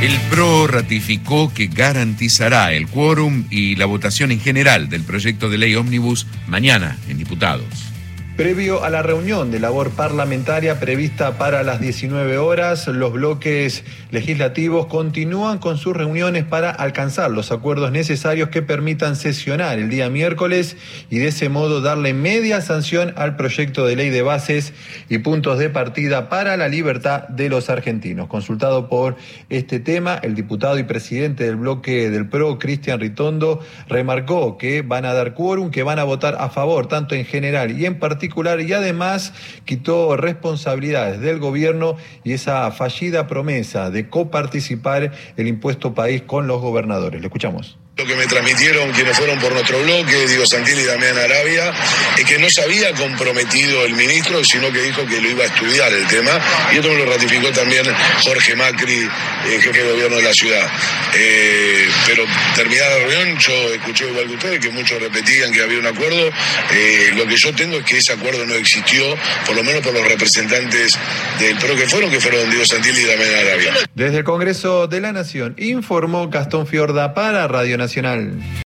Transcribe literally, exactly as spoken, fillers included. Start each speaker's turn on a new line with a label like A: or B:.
A: El P R O ratificó que garantizará el quórum y la votación en general del proyecto de ley ómnibus mañana en diputados.
B: Previo a la reunión de labor parlamentaria prevista para las diecinueve horas, los bloques legislativos continúan con sus reuniones para alcanzar los acuerdos necesarios que permitan sesionar el día miércoles y de ese modo darle media sanción al proyecto de ley de bases y puntos de partida para la libertad de los argentinos. Consultado por este tema, el diputado y presidente del bloque del P R O, Cristian Ritondo, remarcó que van a dar quórum, que van a votar a favor tanto en general y en particular, y además quitó responsabilidades del gobierno y esa fallida promesa de coparticipar el impuesto país con los gobernadores. Le escuchamos.
C: Lo que me transmitieron quienes fueron por nuestro bloque, Diego Santilli y Damián Arabia, es que no se había comprometido el ministro, sino que dijo que lo iba a estudiar el tema, y esto me lo ratificó también Jorge Macri, eh, jefe de gobierno de la ciudad. Eh, pero terminada la reunión, yo escuché igual que ustedes, que muchos repetían que había un acuerdo. Eh, lo que yo tengo es que ese acuerdo no existió, por lo menos por los representantes del P R O que fueron, que fueron Diego Santilli y Damián Arabia.
B: Desde el Congreso de la Nación, informó Gastón Fiorda para Radio Nacional.